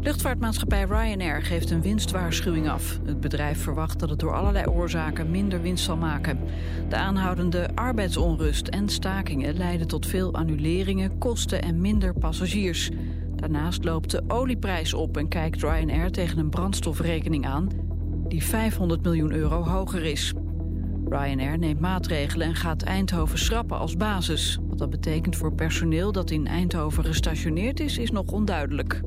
Luchtvaartmaatschappij Ryanair geeft een winstwaarschuwing af. Het bedrijf verwacht dat het door allerlei oorzaken minder winst zal maken. De aanhoudende arbeidsonrust en stakingen leiden tot veel annuleringen, kosten en minder passagiers. Daarnaast loopt de olieprijs op en kijkt Ryanair tegen een brandstofrekening aan die €500 miljoen hoger is. Ryanair neemt maatregelen en gaat Eindhoven schrappen als basis. Wat dat betekent voor personeel dat in Eindhoven gestationeerd is nog onduidelijk.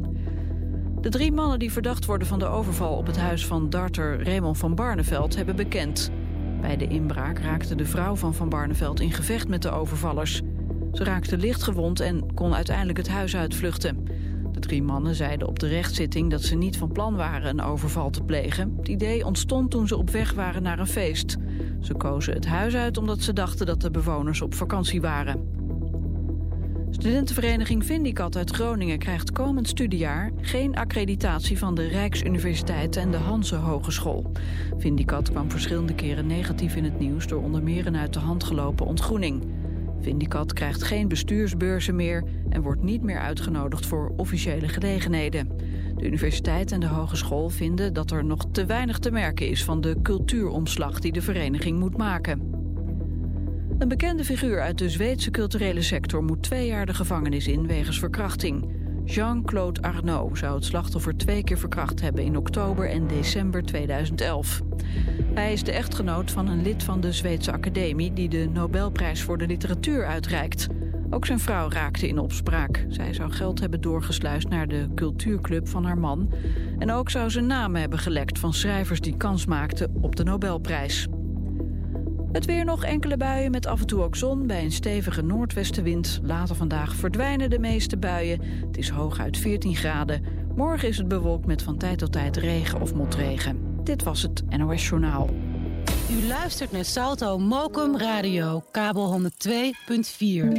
De 3 mannen die verdacht worden van de overval op het huis van darter Raymond van Barneveld hebben bekend. Bij de inbraak raakte de vrouw van Van Barneveld in gevecht met de overvallers. Ze raakte licht gewond en kon uiteindelijk het huis uitvluchten. De 3 mannen zeiden op de rechtszitting dat ze niet van plan waren een overval te plegen. Het idee ontstond toen ze op weg waren naar een feest. Ze kozen het huis uit omdat ze dachten dat de bewoners op vakantie waren. Studentenvereniging Vindicat uit Groningen krijgt komend studiejaar geen accreditatie van de Rijksuniversiteit en de Hanse Hogeschool. Vindicat kwam verschillende keren negatief in het nieuws door onder meer een uit de hand gelopen ontgroening. Vindicat krijgt geen bestuursbeurzen meer en wordt niet meer uitgenodigd voor officiële gelegenheden. De universiteit en de hogeschool vinden dat er nog te weinig te merken is van de cultuuromslag die de vereniging moet maken. Een bekende figuur uit de Zweedse culturele sector moet 2 jaar de gevangenis in wegens verkrachting. Jean-Claude Arnault zou het slachtoffer 2 keer verkracht hebben in oktober en december 2011. Hij is de echtgenoot van een lid van de Zweedse Academie die de Nobelprijs voor de literatuur uitreikt. Ook zijn vrouw raakte in opspraak. Zij zou geld hebben doorgesluist naar de cultuurclub van haar man. En ook zou ze namen hebben gelekt van schrijvers die kans maakten op de Nobelprijs. Het weer nog enkele buien met af en toe ook zon bij een stevige noordwestenwind. Later vandaag verdwijnen de meeste buien. Het is hooguit 14 graden. Morgen is het bewolkt met van tijd tot tijd regen of motregen. Dit was het NOS Journaal. U luistert naar Salto Mokum Radio, kabel 102.4.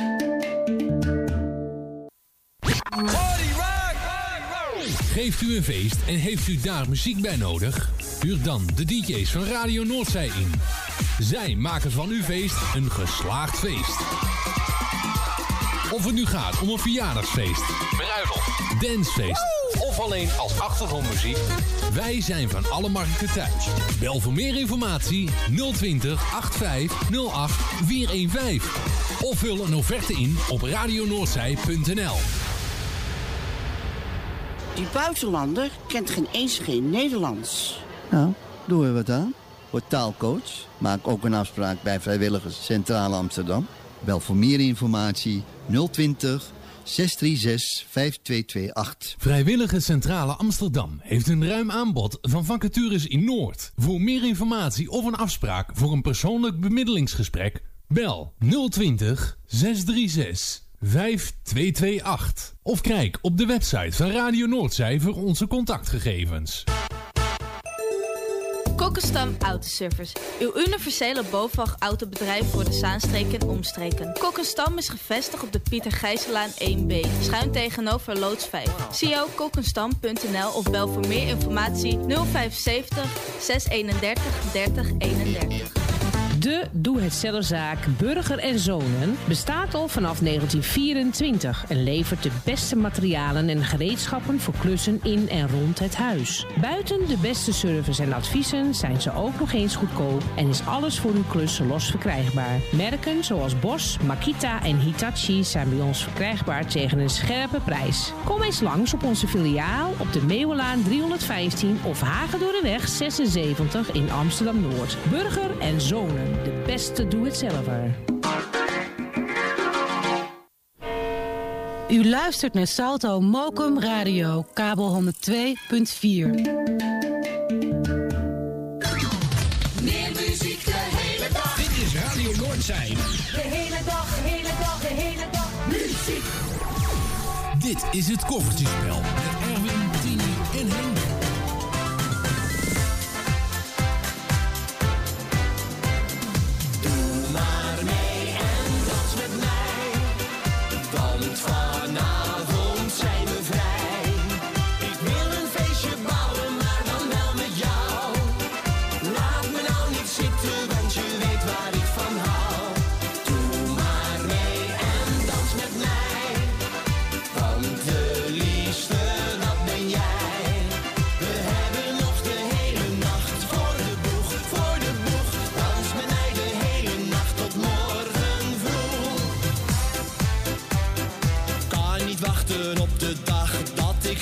Geeft u een feest en heeft u daar muziek bij nodig? Huur dan de DJ's van Radio Noordzij in. Zij maken van uw feest een geslaagd feest. Of het nu gaat om een verjaardagsfeest, bruiloft, dancefeest of alleen als achtergrondmuziek. Wij zijn van alle markten thuis. Bel voor meer informatie 020 85 08 415. Of vul een offerte in op radionoordzij.nl. Die buitenlander kent geen Nederlands. Nou, doen we wat aan. Word taalcoach. Maak ook een afspraak bij Vrijwilligers Centrale Amsterdam. Bel voor meer informatie 020 636 5228. Vrijwilligers Centrale Amsterdam heeft een ruim aanbod van vacatures in Noord. Voor meer informatie of een afspraak voor een persoonlijk bemiddelingsgesprek, bel 020 636 5228. Of kijk op de website van Radio Noordzij voor onze contactgegevens. Kokkenstam Autoservice. Uw universele BOVAG-autobedrijf voor de Zaanstreek en omstreken. Kokkenstam is gevestigd op de Pieter Gijsselaan 1B. Schuin tegenover Loods 5. zie ook kokkenstam.nl of bel voor meer informatie 075 631 3031. De doe-het-zelfzaak Burger en Zonen bestaat al vanaf 1924 en levert de beste materialen en gereedschappen voor klussen in en rond het huis. Buiten de beste service en adviezen zijn ze ook nog eens goedkoop en is alles voor uw klus los verkrijgbaar. Merken zoals Bosch, Makita en Hitachi zijn bij ons verkrijgbaar tegen een scherpe prijs. Kom eens langs op onze filiaal op de Meeuwenlaan 315 of Hagedorreweg 76 in Amsterdam-Noord. Burger en Zonen. De beste doe-het-zelver. U luistert naar Salto Mokum Radio, kabel 102.4. Meer muziek de hele dag. Dit is Radio Noordzij. De hele dag, de hele dag, de hele dag. Muziek. Dit is het koffertjespel met Erwin, Tini en Henk. Vanavond zijn we vrij. Ik wil een feestje bouwen, maar dan wel met jou. Laat me nou niet zitten, want je weet waar ik van hou. Doe maar mee en dans met mij. Want de liefste dat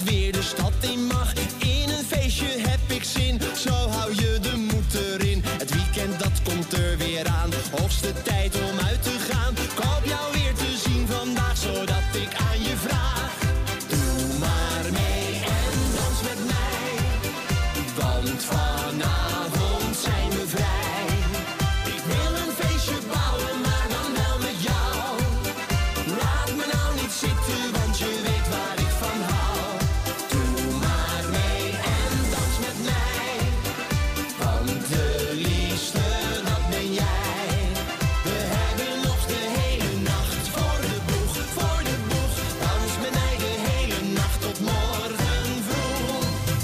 weer de stad in mag. In een feestje heb ik zin, zo hou je de moed erin. Het weekend dat komt er weer aan, hoogste tijd om uit te gaan. Ik hoop jou weer te zien vandaag, zodat ik aan je vraag. Doe maar mee en dans met mij, want vanavond zijn we vrij. Ik wil een feestje bouwen, maar dan wel met jou. Laat me nou niet zitten, want je weet waar ik van hou. Doe maar mee en dans met mij, want de liefste, dat ben jij. We hebben nog de hele nacht voor de boeg, voor de boeg. Dans met mij de hele nacht tot morgen vroeg.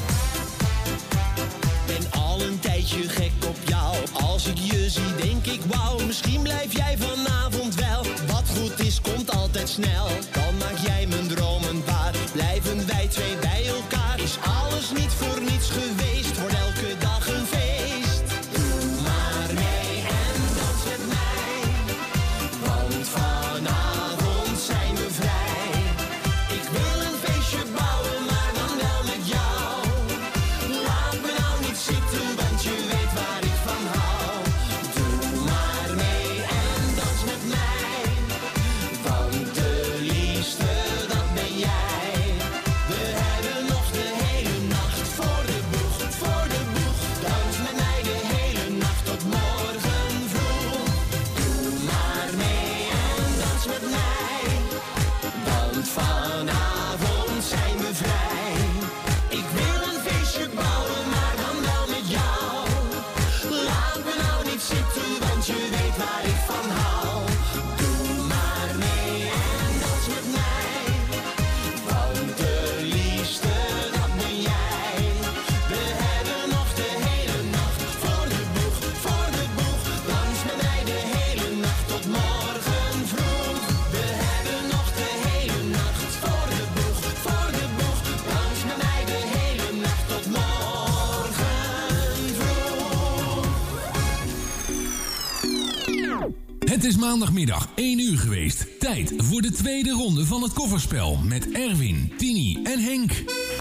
Ben al een tijdje gek op jou. Als ik je zie denk ik wauw, misschien blijf jij vanavond wel. Wat goed is komt altijd snel, dan maak jij mijn dromen waar. Blijven wij twee bij elkaar, is alles niet voor niets geweest. Wordt elke dag een feest. Doe maar mee en dans met mij, want vanavond zijn we vrij. Ik wil een feestje bouwen, maar dan wel met jou. Laat me nou niet zitten, want je weet waar ik van hou. Doe maar mee en dans met mij, want de liefste, dat ben jij. We hebben nog de hele nacht voor de boeg, voor de boeg. Dans met mij de hele nacht tot morgen vroeg. Doe maar mee en dans met mij, want vanavond zijn we vrij. Ik wil een feestje bouwen, maar dan wel met jou. Laat me nou niet zitten, want je weet waar ik van hou. Doe maar mee en dans met mij, want de liefste, dat ben jij. We hebben nog de hele nacht voor de boeg, voor de boeg. Dans met mij de hele nacht tot morgen vroeg. We hebben nog de hele nacht voor de boeg, voor de boeg. Dans met mij de hele nacht tot morgen vroeg. Het is maandagmiddag 1 uur geweest. Tijd voor de tweede ronde van het kofferspel met Erwin, Tini en Henk.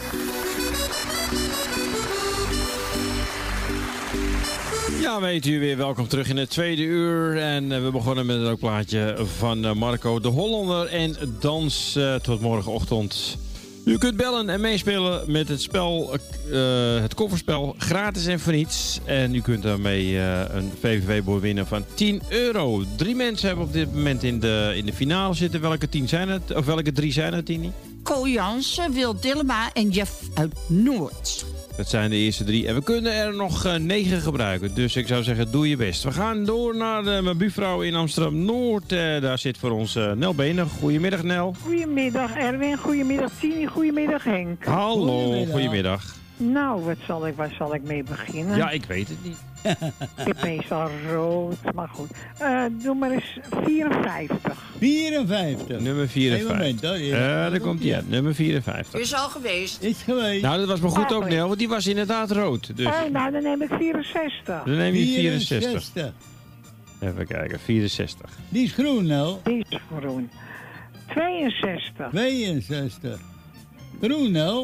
Ja, weet u weer, welkom terug in het tweede uur. En we begonnen met een leuk plaatje van Marco de Hollander en dans tot morgenochtend. U kunt bellen en meespelen met het spel, het kofferspel, gratis en voor niets. En u kunt daarmee een VVV-boy winnen van €10. 3 mensen hebben op dit moment in de finale zitten. Welke 10 zijn het? Of welke 3 zijn het, Tini? Ko Jansen, Wil Dillema en Jeff uit Noord. Dat zijn de eerste 3. En we kunnen er nog 9 gebruiken. Dus ik zou zeggen, doe je best. We gaan door naar mijn buurvrouw in Amsterdam-Noord. Daar zit voor ons Nel Benen. Goedemiddag, Nel. Goedemiddag, Erwin. Goedemiddag, Tini. Goedemiddag, Henk. Hallo, goedemiddag. Nou, waar zal ik mee beginnen? Ja, ik weet het niet. Ik heb meestal rood, maar goed. Doe maar eens 54. 54. Nummer 54. Een moment, hoor. Daar komt hij uit. Nummer 54. Is al geweest. Is geweest. Nou, dat was maar goed ook, Nel, want die was inderdaad rood. Dus. Nou, dan neem ik 64. Dan neem je 64. 64. Even kijken, 64. Die is groen, nou. Die is groen. 62. 62. Groen, nou.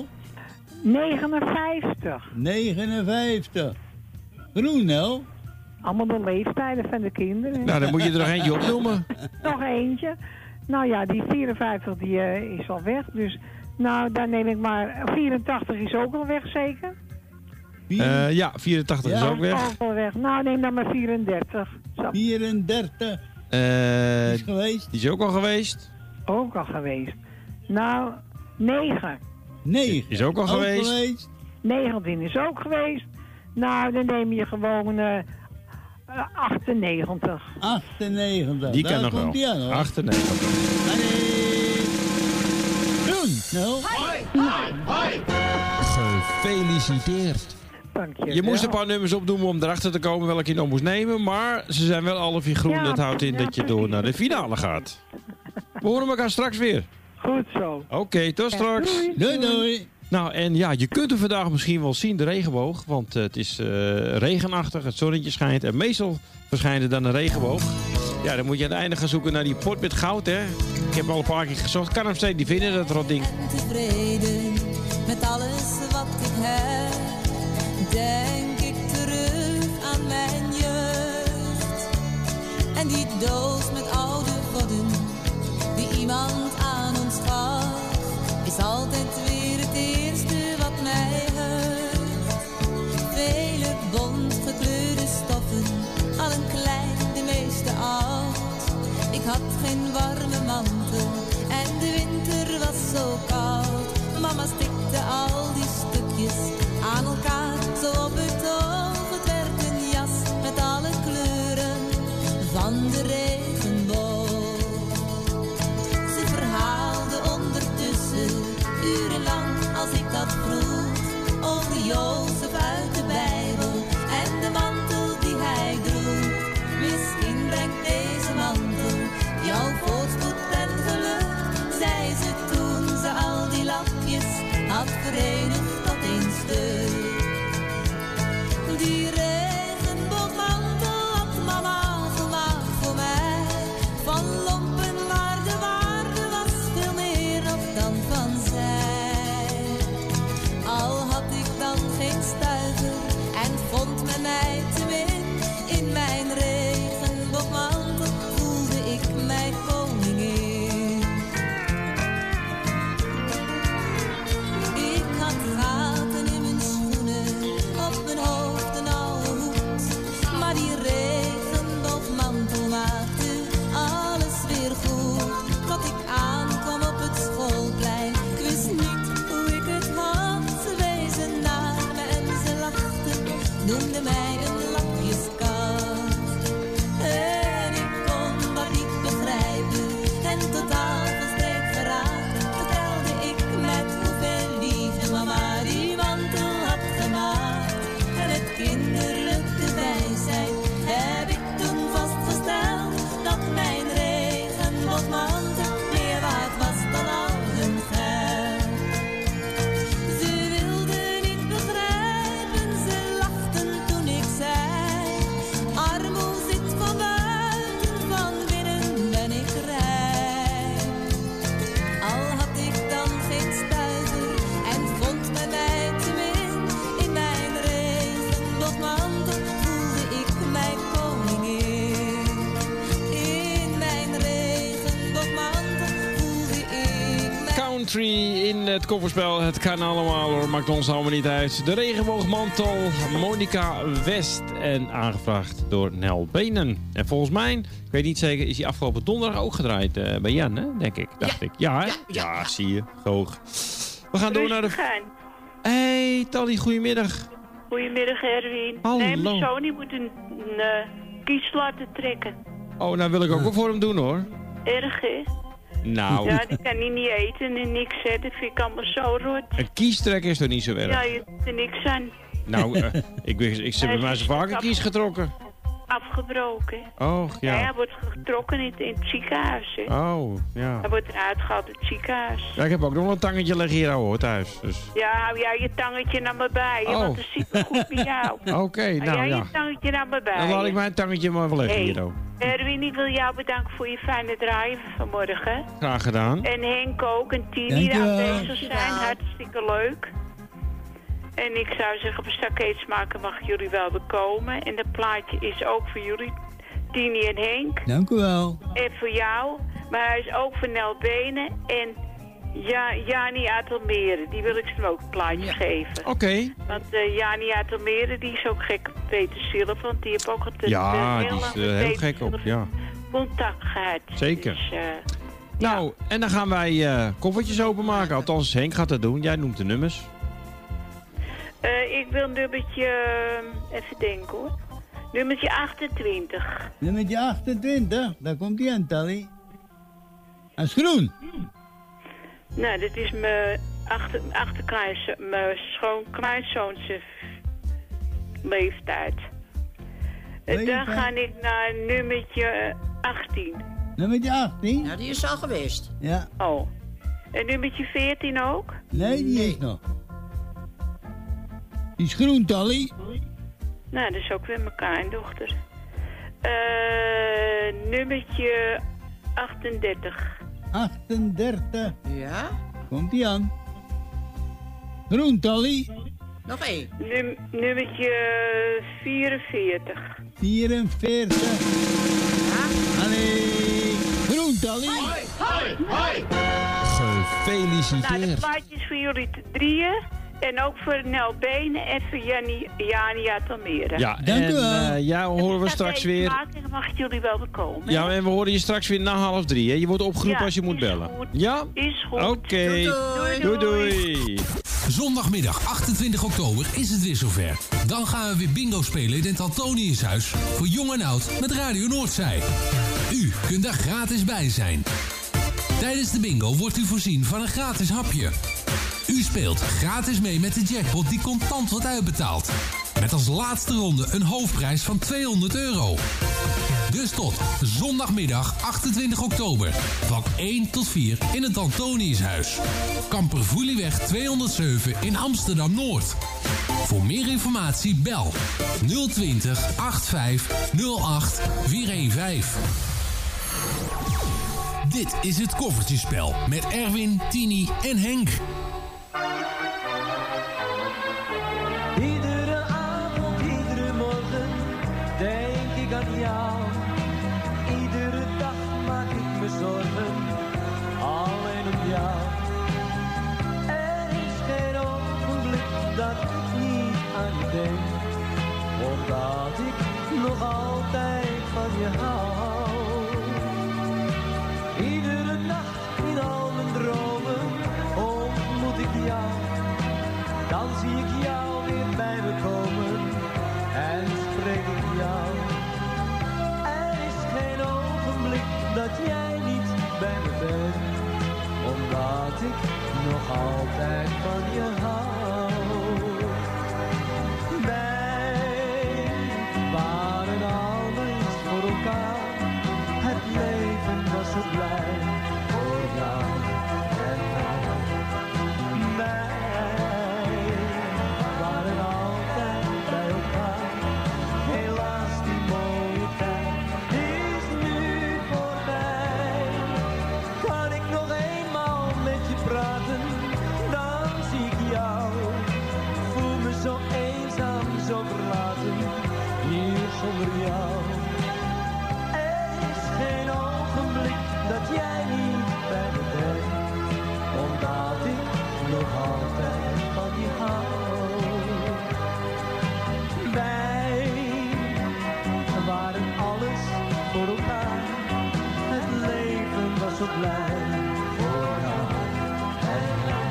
59. 59. Groen, nou. Allemaal de leeftijden van de kinderen. Nou, dan moet je er nog eentje opnoemen. Nog eentje. Nou ja, die 54 die, is al weg. Dus, nou, daar neem ik maar... 84 is ook al weg, zeker? Ja, 84 is ook weg. Ook al weg. Nou, neem dan maar 34. Zo. 34. Is geweest. Die is ook al geweest. Ook al geweest. Nou, 9. 9. Is ook al geweest. 19 is ook geweest. Nou, dan neem je gewoon 98. 98. Die kan nog wel. 98. Groen, nou. Gefeliciteerd. Dankjewel. Je moest een paar nummers opdoen om erachter te komen welke je nog moest nemen. Maar ze zijn wel alle 4 groen. Ja, dat houdt in dat je door naar de finale gaat. We horen elkaar straks weer. Goed zo. Oké, tot straks. Doei, doei. Nou, en ja, je kunt er vandaag misschien wel zien, de regenboog. Want het is regenachtig, het zonnetje schijnt. En meestal verschijnt er dan een regenboog. Ja, dan moet je aan het einde gaan zoeken naar die pot met goud, hè. Ik heb al een paar keer gezocht. Kan hem steeds niet vinden, dat rotding. Tevreden met heb, denk ik terug aan mijn jeugd. En die doos met oude vodden, die iemand aan ons gaf, is altijd weer het eerste wat mij heugt. Vele bont gekleurde stoffen, allen klein, de meeste oud. Ik had geen warme mantel en de winter was zo koud. Mama stikte al die stukjes aan elkaar, zo op het oog. Het werd een jas met alle kleuren van de regenboog. Ze verhaalde ondertussen urenlang, als ik dat vroeg, over Jozef uit de Bijbel en de mantel die hij droeg. Misschien brengt deze mantel jouw voorspoed en geluk, zei ze toen ze al die lapjes had verenigd tot één stuk. Die regenboogmantel had mama gemaakt voor mij, van lompen, maar de waarde was veel meer nog dan van zij. Al had ik dan geen stuiver en vond men mij te min, in mijn regenboogmantel voelde ik mij koningin. Ik had gaten in mijn schoenen, op mijn hoofd een oude hoed, maar die regenboogmantel maakte alles weer goed. Tot ik aankwam op het schoolplein, ik wist niet hoe ik het had. Ze wezen naar me en ze lachten, noemden mij een lapjeskat. En ik kon dat niet begrijpen en totaal van streek geraakt, vertelde ik met hoeveel liefde mama die mantel had gemaakt. En het kinderlijke wijsheid heb ik toen vastgesteld, dat mijn regenboogmantel meer waard was dan al hun geld. Ze wilden niet begrijpen, ze lachten toen ik zei, armoe zit van buiten, van binnen ben ik rijk. Al had ik dan geen stuiver en vond men mij te min, in mijn regenboogmantel voelde ik mij koningin. In mijn regenboogmantel voelde ik mij... Country in het kofferspel, het kan allemaal hoor, maakt ons allemaal niet uit. De regenboogmantel, Monica West en aangevraagd door Nel Benen. En volgens mij, ik weet niet zeker, is die afgelopen donderdag ook gedraaid bij Jan, hè? Denk ik, dacht ik. Ja, hè? Ja, zie je, hoog. We gaan door naar de... Hey, Tally, goedemiddag. Goedemiddag, Erwin. Hallo. Nee, mijn zoon die moet een kies laten trekken. Oh, nou wil ik ook wel voor hem doen hoor. Erg, hè? Nou, Ja, die kan hij niet eten en niks zetten. Dat vind ik allemaal zo rot. een kiestrekker is toch niet zo erg? Ja, je hebt er niks aan. Nou, ik heb bij mij zo vaak een kies getrokken. Afgebroken. Oh, Ja, ja. hij wordt getrokken in het ziekenhuis, hè. Oh, ja. Hij wordt eruit gehaald uit het ziekenhuis. Ja, ik heb ook nog een tangetje liggen hier hoor, thuis. Dus. Ja, hou jij je tangetje naar me bij, hè, Oh. want dat zit me goed bij jou. Oké, Hou nou jij ja. je tangetje naar me bij. Dan laat ik hè. mijn tangetje maar even liggen Hey. hier ook. Erwin, ik wil jou bedanken voor je fijne draaien vanmorgen. Graag gedaan. En Henk ook en Tini die Dankjewel. aanwezig zijn. Hartstikke leuk. En ik zou zeggen, op Stakeetsmaker mag jullie wel bekomen. En dat plaatje is ook voor jullie, Tini en Henk. Dank u wel. En voor jou. Maar hij is ook voor Nel Benen. En Jani uit Almere. Die wil ik ze ook een plaatje geven. Oké. Want Jani uit Almere, die is ook gek op Peter Silver. Want die heeft ook altijd Ja, die heel is lang met heel Peter gek op, Silver ja. contact gehad. Zeker. Dus, Nou, en dan gaan wij koffertjes openmaken. Althans, Henk gaat dat doen. Jij noemt de nummers. ik wil nummertje, even denken hoor. Nummertje 28. Nummertje 28, daar komt hij aan, Tally. Hij is groen. Nou, dit is mijn mijn schoonkleinzoons leeftijd. En dan ga ik naar nummertje 18. Nummertje 18? Nou, die is al geweest. Ja. Oh. En nummertje 14 ook? Nee, die is nog. Die is groen, Tally. Nou, dat is ook weer mijn kleindochter. Nummertje 38. 38. Ja? Komt ie aan. Groen, Tally. Nog één. Nummertje 44. 44. Allee. Groen, Tally. Hoi, hoi, hoi. Gefeliciteerd. Nou, de plaatjes voor jullie drieën. En ook voor Nel Benen en voor Jani uit Almere. Ja, dank u wel. Horen we straks weer. Mag ik jullie wel bekomen? Ja, en we horen je straks weer na 2:30. Hè? Je wordt opgeroepen als je moet bellen. Goed. Ja? Is goed. Oké. Doei. Zondagmiddag 28 oktober is het weer zover. Dan gaan we weer bingo spelen in het Antoniushuis. Voor jong en oud met Radio Noordzij. U kunt daar gratis bij zijn. Tijdens de bingo wordt u voorzien van een gratis hapje. U speelt gratis mee met de jackpot die contant wordt uitbetaald. Met als laatste ronde een hoofdprijs van €200. Dus tot zondagmiddag 28 oktober van 1 tot 4 in het Antoniushuis. Kampervoelieweg 207 in Amsterdam-Noord. Voor meer informatie bel 020 85 08 415. Dit is het Koffertjespel met Erwin, Tini en Henk. Iedere avond, iedere morgen denk ik aan jou. Iedere dag maak ik me zorgen, alleen om jou. Er is geen ogenblik dat ik niet aan je denk, omdat ik nog altijd van je hou. Iedere nacht in al mijn dromen ontmoet ik jou. Dan zie ik jou weer bij me komen en spreek ik jou. Er is geen ogenblik dat jij niet bij me bent, omdat ik nog altijd van je hou. Wij waren altijd voor elkaar, het leven was zo blij voor jou en mij. Wij waren altijd bij elkaar, helaas die mooie tijd is nu voorbij. Kan ik nog eenmaal met je praten, dan zie ik jou. Voel me zo eenzaam, zo verlaten, hier zonder jou. Er is geen ogenblik dat jij niet bij me bent, omdat ik nog altijd van je hou. Wij waren alles voor elkaar, het leven was zo blij voor jou en mij.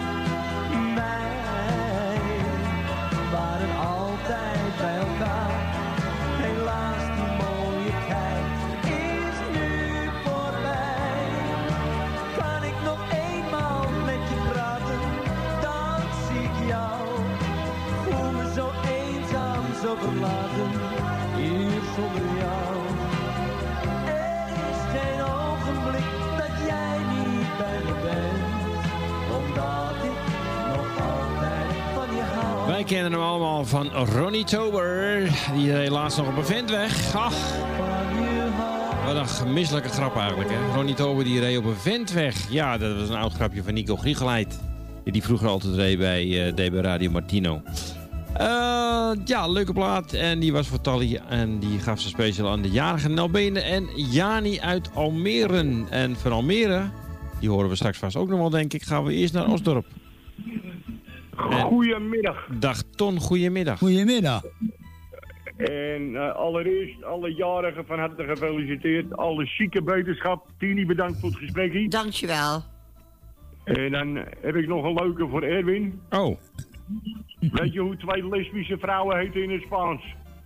Wij waren altijd bij elkaar, helaas die mooie tijd is nu voorbij. Kan ik nog eenmaal met je praten, dan zie ik jou. Voel me zo eenzaam, zo verlaten, hier zonder jou. Er is geen ogenblik dat jij niet bij me bent, omdat ik nog altijd van je hou. Wij kennen hem allemaal van Ronnie Tober. Die reed laatst nog op een ventweg. Ach, wat een gemisselijke grap eigenlijk, hè. Ronnie Tober die reed op een ventweg. Ja, dat was een oud grapje van Nico Griegelheid. Die vroeger altijd reed bij Radio Martino. Ja, leuke plaat. En die was voor Tally. En die gaf ze speciaal aan de jarige Nel Benen en Jani uit Almere. En van Almere, die horen we straks vast ook nog wel, denk ik, gaan we eerst naar Osdorp. Goedemiddag. Dag Ton, goedemiddag. Goedemiddag. En allereerst alle jarigen van harte gefeliciteerd. Alle zieke beterschap. Tini, bedankt voor het gesprekje. Dankjewel. En dan heb ik nog een leuke voor Erwin. Oh. Weet je hoe 2 lesbische vrouwen heten in het Spaans?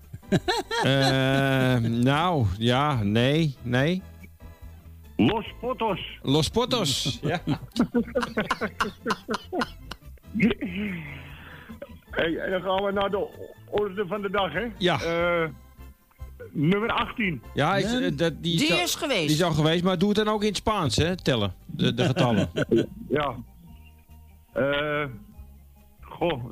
Nou, ja, nee. Los Potos. Los Potos, ja. Hey, en dan gaan we naar de orde van de dag, hè? Ja. Nummer 18. Ja, die is geweest. Die is al geweest, maar doe het dan ook in het Spaans, hè? Tellen, de getallen. Ja. Goh.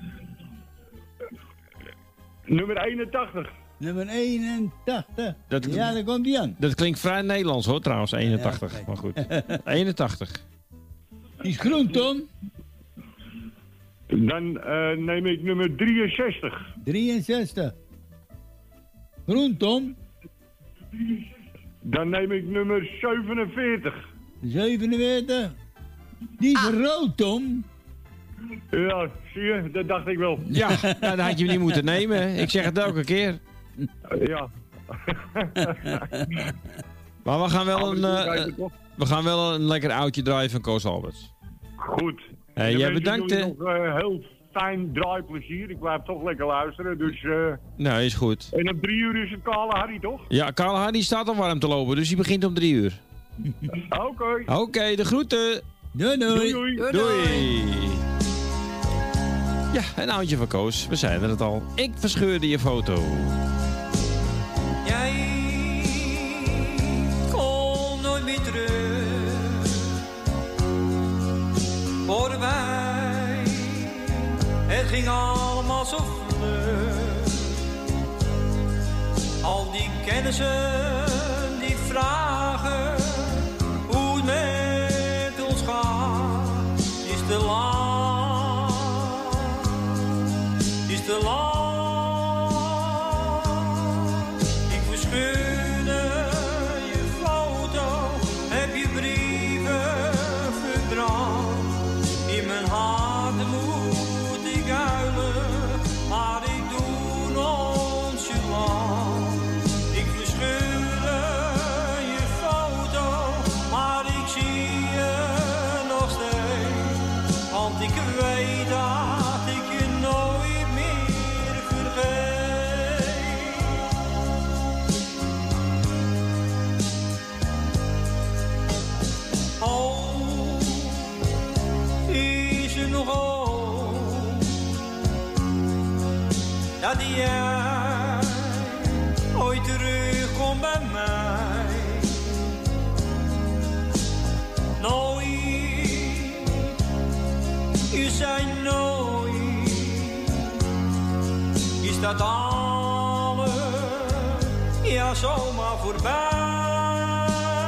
Nummer 81. Nummer 81. Dat, ja, daar komt die aan. Dat klinkt vrij Nederlands, hoor, trouwens, 81. Ja, maar goed. 81. Die is groen, Tom. Dan neem ik nummer 63. 63. Groen, Tom. Dan neem ik nummer 47. 47. Die is rood, Tom. Ja, zie je, dat dacht ik wel. Ja, nou, dat had je niet moeten nemen. Ik zeg het elke keer. Ja. Maar we gaan wel een lekker oudje draaien van Koos Alberts. Goed. Hey, jij bedankt. Nog heel fijn draaiplezier. Ik blijf toch lekker luisteren, dus... Nou, is goed. En om 3 uur is het Kale Harry, toch? Ja, Kale Harry staat al warm te lopen, dus die begint om 3 uur. Oké, de groeten. Doei, doei. Doei. Ja, een oudje van Koos. We zeiden het al. Ik verscheurde je foto. Jij komt nooit meer terug. Voorbij. Het ging allemaal zo vlug. Al die kennissen die vragen hoe het met ons gaat, is te lang, is te lang. Ik verscheurde je foto, heb je brieven verbrand. In mijn hart moet ik huilen, maar ik doe nonchalant. Ik verscheurde je foto, maar ik zie je nog steeds. Want ik weet dat ik je nooit meer vergeet. Oh, is er nog hoop dat jij ooit terugkomt bij mij? Nooit, je zei nooit, is dat alles, ja zomaar voorbij.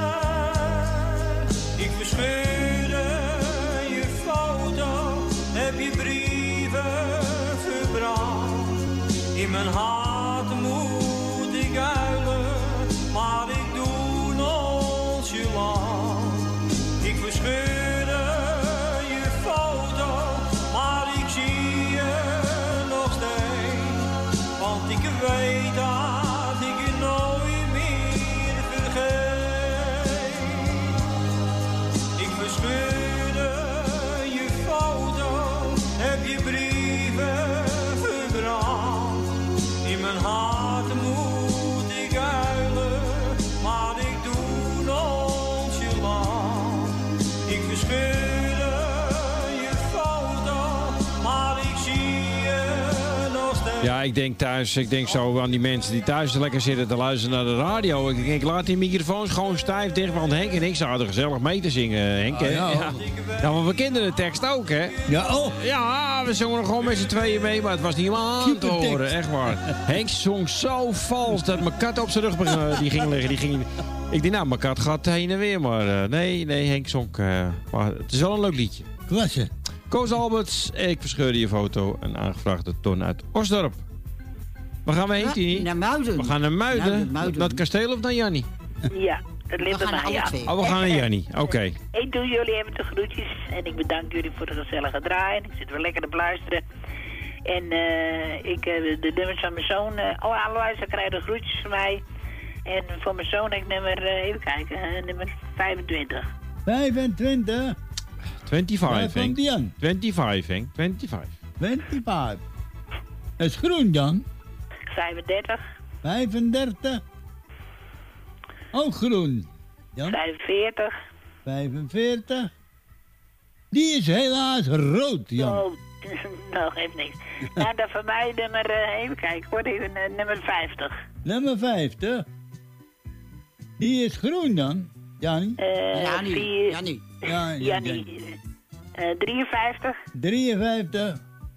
Ik verscheurde je foto, heb je brieven verbrand. In mijn hart moet ik huilen, maar ik doe nonchalant. Ik verscheurde je foto, maar ik zie je nog steeds. Want ik weet dat ik je nooit meer vergeet. Ik verscheurde je foto, heb je brieven verbrand. In mijn hart moet ik huilen, maar ik doe nonchalant. Ik verscheurde je foto, maar ik zie je nog steeds. Ja, ik denk thuis, zo aan die mensen die thuis lekker zitten te luisteren naar de radio. Ik denk, laat die microfoons gewoon stijf dicht, want Henk en ik zouden gezellig mee te zingen, Henk. Hè? ja. Ja, maar we kenden de tekst ook, hè? Ja, oh. Ja, we zongen er gewoon met z'n tweeën mee, maar het was niet helemaal aan te horen, echt waar. Henk zong zo vals dat mijn kat op zijn rug die ging liggen. Ik dacht, nou, mijn kat gaat heen en weer, maar nee, Henk zong. Maar het is wel een leuk liedje. Klasse. Koos Alberts, ik verscheurde je foto, en aangevraagd door Ton uit Osdorp. Waar gaan we heen, Tini? Naar Muiden. We gaan naar Muiden. Muiden. Naar het kasteel of naar Jannie? Ja, dat ligt bij mij, ja. Oh, we gaan naar Jannie, oké. Ik doe jullie even de groetjes en ik bedank jullie voor de gezellige draaien. Ik zit weer lekker te luisteren. En de nummers van mijn zoon, alle luisteraars krijgen de groetjes van mij. En voor mijn zoon heb ik nummer, even kijken, nummer 25. 25. 25, Waar Henk. komt die aan? 25, Henk. 25. 25. Het is groen, Jan. 35. 35. Ook groen. Jan. 45. 45. Die is helaas rood, Jan. Oh, nou, geeft niks. Nou, dan voor mij nummer, even kijken hoor, even, nummer 50. Nummer 50. Die is groen dan, Jan. Jannie. Jannie. 53. 53.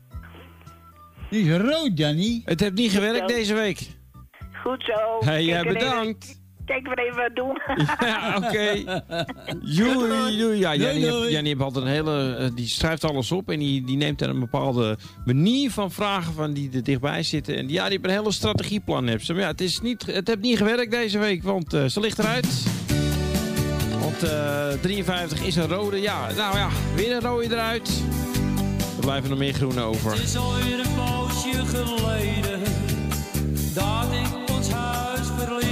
Die is rood, Jannie. Het heeft niet gewerkt deze week. Goed zo. Hey, Kijk er bedankt. even. Kijk maar even wat doen. Ja, oké. Doei. Ja, Jannie heeft altijd een hele... die schrijft alles op en die neemt er een bepaalde manier van vragen van die er dichtbij zitten. En die heeft een hele strategieplan. Maar ja, het heeft niet gewerkt deze week, want ze ligt eruit. Want 53 is een rode. Ja, nou ja, weer een rode eruit. Er blijven nog meer groene over. Het is alweer een poosje geleden dat ik ons huis verliet.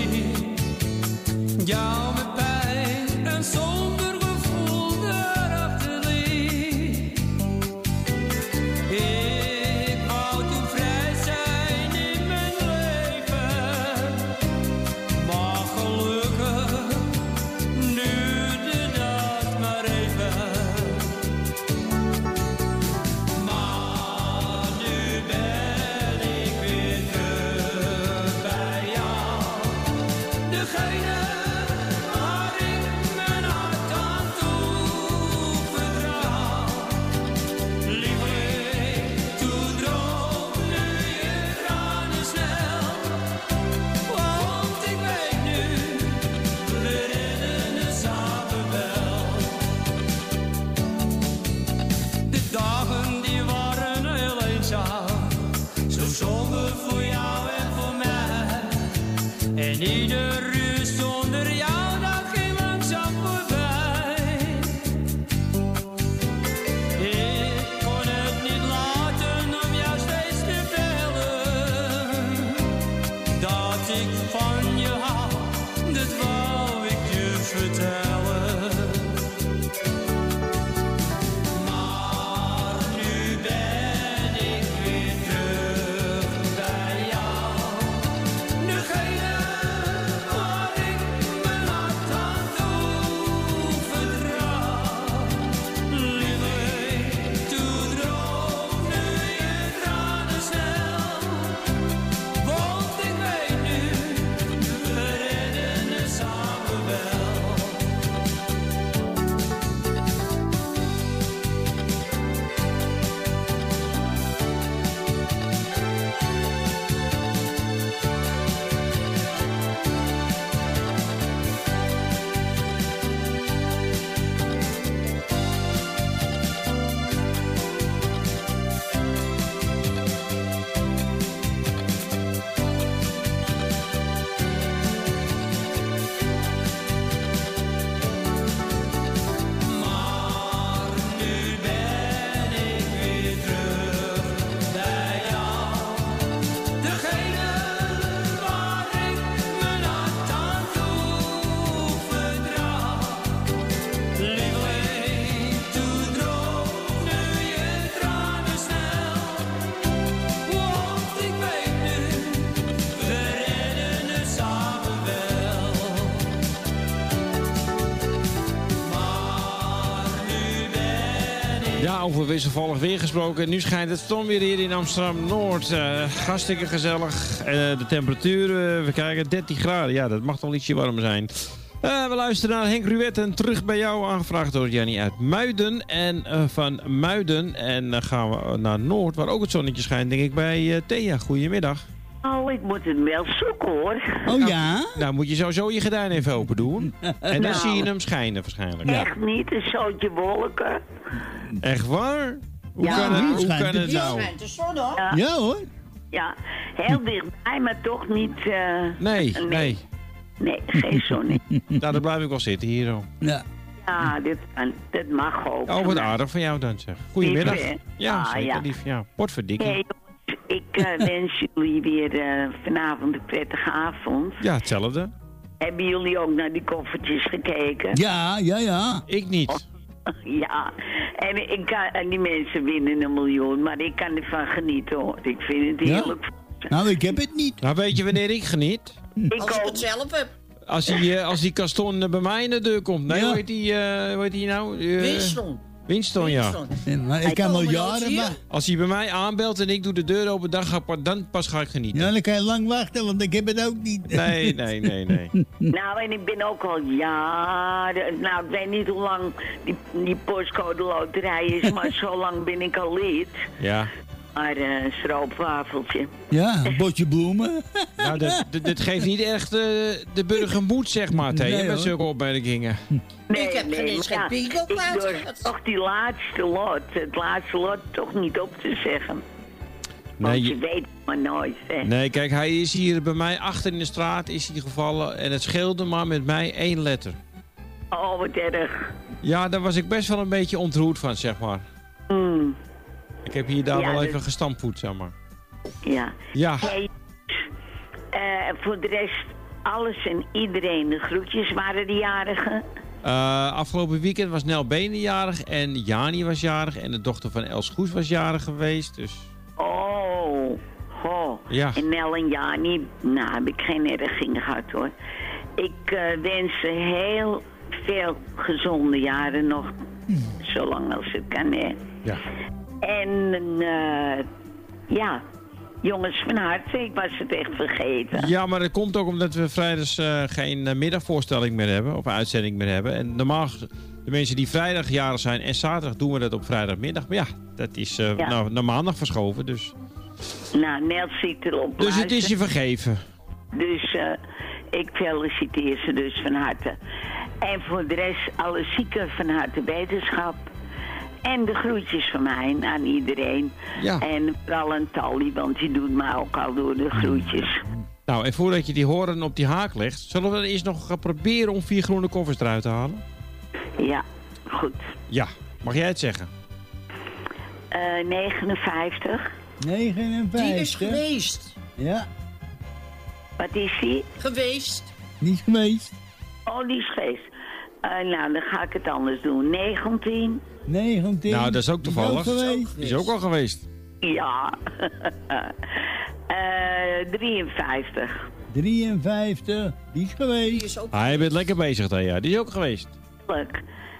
Jou met pijn en zonder gevoel erachter liet. Ik wou toen vrij zijn in mijn leven, maar gelukkig duurde dat maar even. Maar nu ben ik weer terug bij jou, degene waar ik mijn hart aan toevertrouw. Lieveling, toen droog nu je tranen snel, want ik weet nu, we redden het samen wel. De dagen die waren heel eenzaam, zo somber voor jou en voor mij. En ieder uur zonder jou, dat ging langzaam voorbij. Ik kon het niet laten om jou steeds te bellen. Dat ik van je hou, dat wou ik je vertellen. Maar nu ben ik weer terug bij jou, degene waar ik mijn hart aan toevertrouw. Lieveling, toen droog nu je tranen snel, want ik weet nu, we redden het samen wel. Maar nu ben ik weer terug bij jou, degene waar ik mijn hart aan toevertrouw. Lieveling, toen droog nu je tranen snel, want ik weet nu, we redden het samen wel. Maar nu ben ik... Ja, over wisselvallig weer gesproken. Nu schijnt het zon weer hier in Amsterdam-Noord. Hartstikke gezellig. De temperatuur, we kijken, 13 graden. Ja, dat mag toch ietsje warmer zijn. We luisteren naar Henk Ruetten. Terug bij jou, aangevraagd door Jannie uit Muiden. En van Muiden en gaan we naar Noord, waar ook het zonnetje schijnt, denk ik, bij Thea. Goedemiddag. Oh, ik moet het wel zoeken, hoor. Oh ja? Nou, moet je sowieso je gordijn even open doen. En dan zie je hem schijnen waarschijnlijk. Echt niet, een zootje wolken. Echt waar? Hoe Ja. kan het, hoe schijnt kan het nou? De zon, hoor. Ja, Ja hoor. ja, heel dichtbij, maar toch niet... Nee. Nee, geen zon. Nou, dan blijf ik wel zitten hier zo. Ja. Ja, dit mag ook. Oh, wat aardig van jou dan, zeg. Goedemiddag. Lief, hè? Ja, Ah, zeker ja. lief. Ja, potverdikkie. Hey, jongens, ik wens jullie weer vanavond een prettige avond. Ja, hetzelfde. Hebben jullie ook naar die koffertjes gekeken? Ja. Ik niet. Ja, en die mensen winnen 1 miljoen, maar ik kan ervan genieten, hoor. Ik vind het heerlijk. Nou, ik heb het niet. Nou, weet je wanneer ik geniet? Als ik het zelf heb. Als die Gaston bij mij in de deur komt. Nee, Ja. hoe heet die nou? Winston, ja. Maar ik kan al jaren maar. Als hij bij mij aanbelt en ik doe de deur open, dan pas ga ik genieten. Ja, dan kan je lang wachten, want ik heb het ook niet. Nee. Nou, en ik ben ook al jaren... Nou, ik weet niet hoe lang die postcode loterij is, maar zo lang ben ik al lid. Ja. Maar stroopwafeltje. Ja, een botje bloemen. Nou, dit geeft niet echt de burger moed, zeg maar, Thea, Nee, met hoor. zulke opmerkingen. Nee, Ik heb geen eens geen piekelplaats door gehad. toch die het laatste lot toch niet op te zeggen. Want Nee, je weet maar nooit, hè. nee, kijk, hij is hier bij mij achter in de straat is hij gevallen en het scheelde maar met mij 1 letter. Oh, wat erg. Ja, daar was ik best wel een beetje ontroerd van, zeg maar. Mm, Ik heb hier daar Ja, wel dus- even gestampoed, zeg maar. ja. Ja. Hey, voor de rest, alles en iedereen, de groetjes waren de jarigen. Afgelopen weekend was Nel Benen jarig en Jani was jarig en de dochter van Els Goes was jarig geweest, dus... Oh, goh. Ja. En Nel en Jani, nou heb ik geen erging gehad hoor. Ik wens ze heel veel gezonde jaren nog. Zolang als het kan, hè. Ja. En ja, jongens van harte, ik was het echt vergeten. Ja, maar dat komt ook omdat we vrijdags geen middagvoorstelling meer hebben, of uitzending meer hebben. En normaal, de mensen die vrijdag jarig zijn en zaterdag doen we dat op vrijdagmiddag. Maar ja, dat is naar maandag verschoven, dus... Nou, Nel ziet erop. Dus het is je vergeven. Dus ik feliciteer ze dus van harte. En voor de rest alle zieken van harte wetenschap. En de groetjes van mij aan iedereen. Ja. En vooral aan Tally, want die doet mij ook al door de groetjes. Nou, en voordat je die horen op die haak legt, zullen we eerst nog proberen om 4 groene koffers eruit te halen? Ja, goed. Ja, mag jij het zeggen? 59. 59. Die is geweest. Ja, Wat is die? Geweest. niet geweest. Oh, die is geweest. Nou, dan ga ik het anders doen. 19. 19. Nou, dat is ook toevallig. geweest. Die is ook al geweest. Ja. 53. 53. Die is geweest. Die is ook Ah, je bent lekker bezig, Thea. Die is ook geweest. Leuk.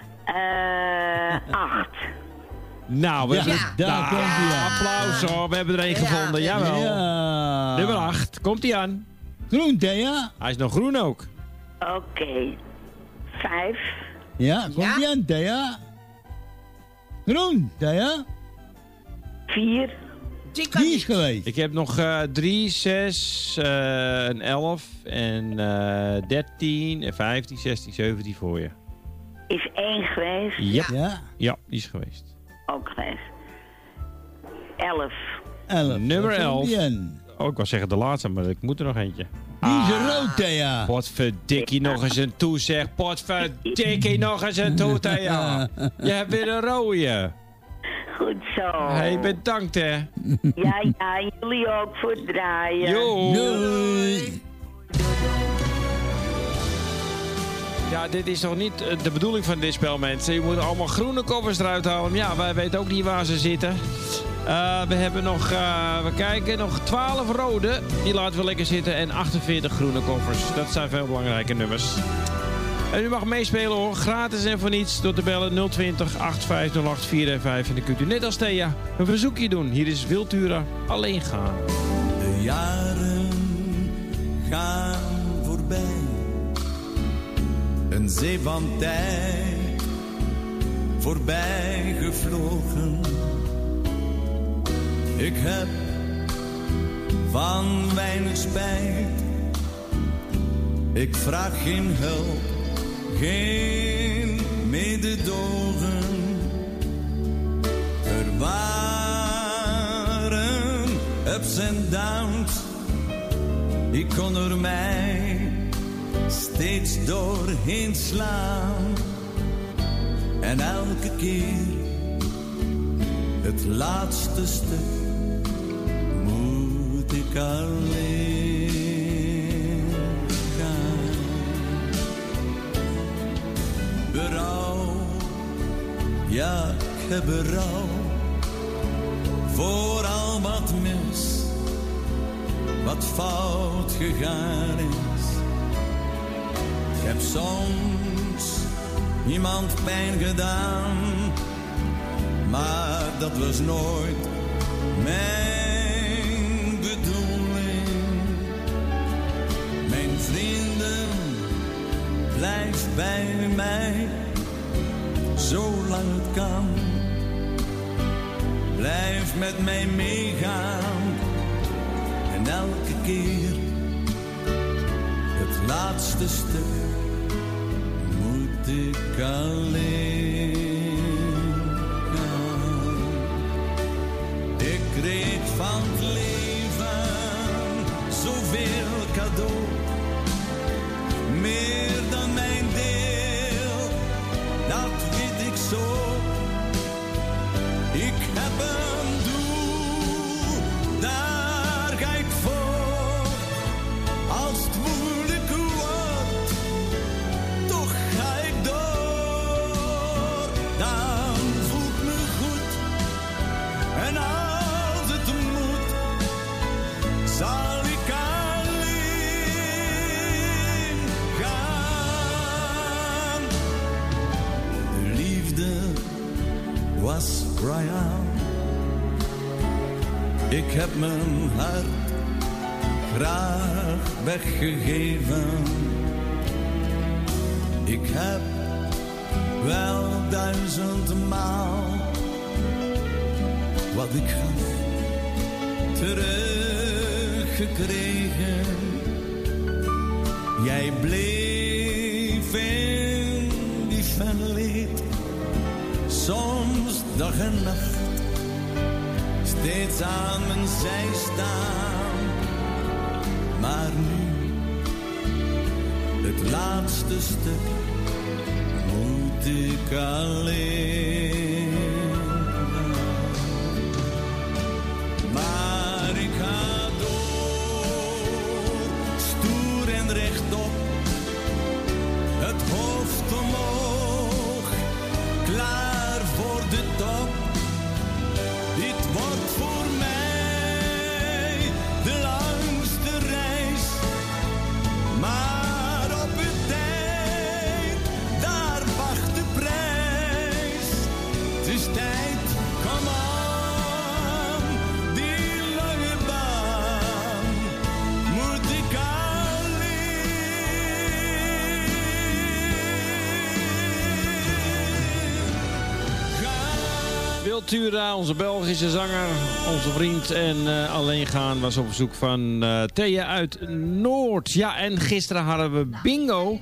8. Nou, we Ja, hebben... daar Nou, komt hij aan. applaus hoor. We hebben er een gevonden. Jawel. Ja. Nummer 8. Komt hij aan. Groen, Thea. Hij is nog groen ook. Oké. 5. Ja, komt die aan, Thea. Groen, Thea. 4. Die kan Die is niet. geweest. Ik heb nog 3, 6, een 11 en 13 en 15, 16, 17 voor je. Is 1 geweest. Ja. Ja. Ja, die is geweest. Ook geweest. 11. 11. Nummer Daar komt 11. die aan. Oh, ik wou zeggen de laatste, maar ik moet er nog eentje. Die is rood, Thea. Potverdikkie nog eens een toe, zeg. Potverdikkie nog eens een toe, Thea. Je hebt weer een rode. Goed zo. Hey, bedankt hè. Ja, jullie ook voor het draaien. Jo. Doei. Ja, dit is toch niet de bedoeling van dit spel, mensen. Je moet allemaal groene koffers eruit halen. Ja, wij weten ook niet waar ze zitten. We hebben nog, we kijken, nog 12 rode. Die laten we lekker zitten. En 48 groene koffers. Dat zijn veel belangrijke nummers. En u mag meespelen hoor. Gratis en voor niets. Door te bellen 020 8508 415. En dan kunt u net als Thea een verzoekje doen. Hier is Wiltura Alleen gaan. De jaren gaan voorbij. Een zee van tijd voorbij gevlogen. Ik heb van weinig spijt. Ik vraag geen hulp, geen mededogen. Er waren ups en downs. Ik kon er mij steeds doorheen slaan. En elke keer het laatste stuk moet ik alleen gaan. Berouw, ja ik heb berouw voor al wat mis, wat fout gegaan is. Ik heb soms iemand pijn gedaan, maar dat was nooit mijn bedoeling. Mijn vrienden, blijf bij mij, zolang het kan. blijf met mij meegaan. En elke keer het laatste stuk moet ik alleen gaan. Ik kreeg van het leven zoveel cadeau, meer dan mijn deel, dat weet ik zo. Ik heb een doel, daar ga ik voor. Als het moeilijk wordt, toch ga ik door. Dan voelt me goed, en als het moet, zal ik alleen gaan. De liefde was Brian. Ik heb mijn hart graag weggegeven. Ik heb wel 1000 maal wat ik gaf teruggekregen. Jij bleef in die felle leed, soms dag en nacht, steeds aan mijn zij staan. Maar nu, het laatste stuk, moet ik alleen gaan. Maar ik ga door, stoer en rechtop, het hoofd omhoog, klaar voor de top. Dit wordt voor mij de langste reis, maar op het eind, daar wacht de prijs. Het is tijd, kom aan, die lange baan moet ik Wiltura, onze Belgische zanger, onze vriend en Alleen Gaan was op bezoek van Thea uit Noord. Ja, en gisteren hadden we bingo.